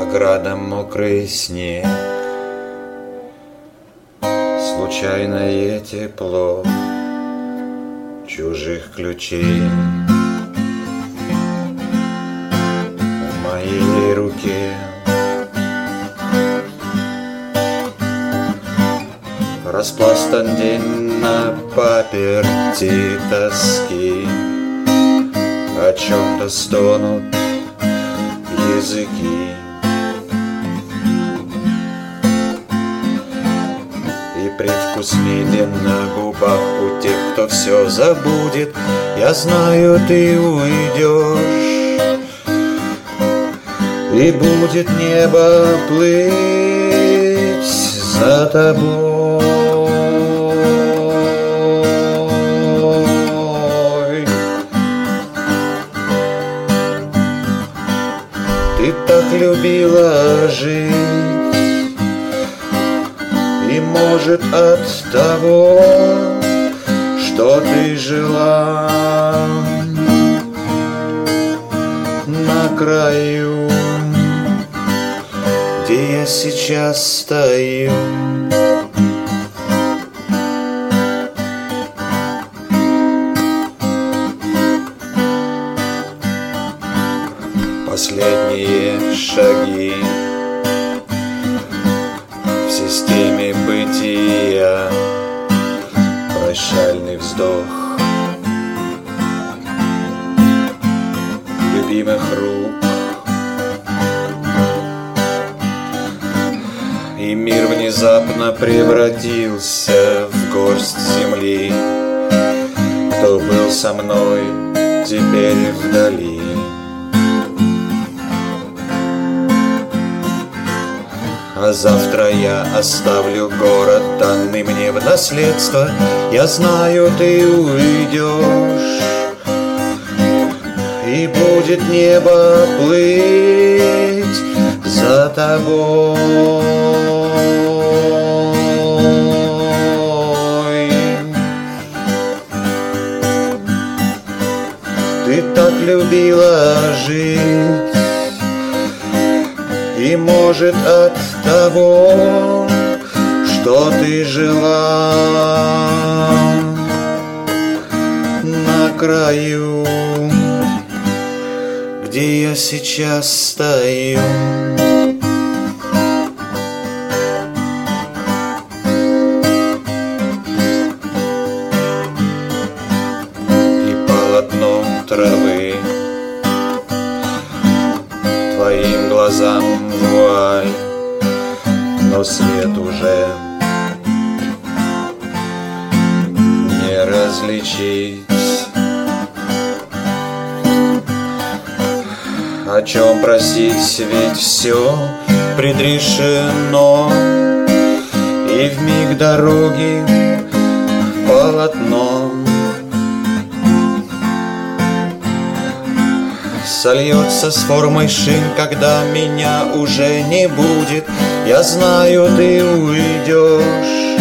градом мокрый снег, случайное тепло чужих ключей в моей руке. Распластан день на паперти тоски, о чем-то стонут языки. И привкус меден на губах у тех, кто все забудет. Я знаю, ты уйдешь, и будет небо плыть за тобой. Ты так любила жить, и, может, от того, что ты жила на краю, где я сейчас стою. Последние шаги в системе бытия, прощальный вздох любимых рук, и мир внезапно превратился в горсть земли. Кто был со мной, теперь вдали. А завтра я оставлю город, данный мне в наследство. Я знаю, ты уйдешь, и будет небо плыть за тобой. Ты так любила жить, и, может, от того, что ты жила на краю, где я сейчас стою. И полотно травы твоим глазам вуаль, но свет уже не различить. О чем просить, ведь все предрешено, и вмиг дороги полотно сольется с формой шин, когда меня уже не будет. Я знаю, ты уйдешь,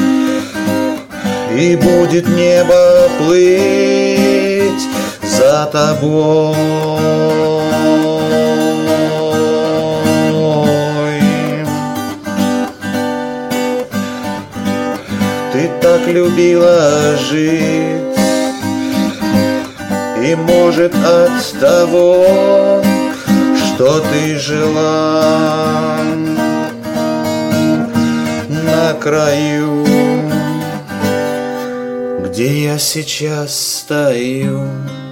и будет небо плыть за тобой. Ты так любила жить, и, может, от того, что ты жила на краю, где я сейчас стою.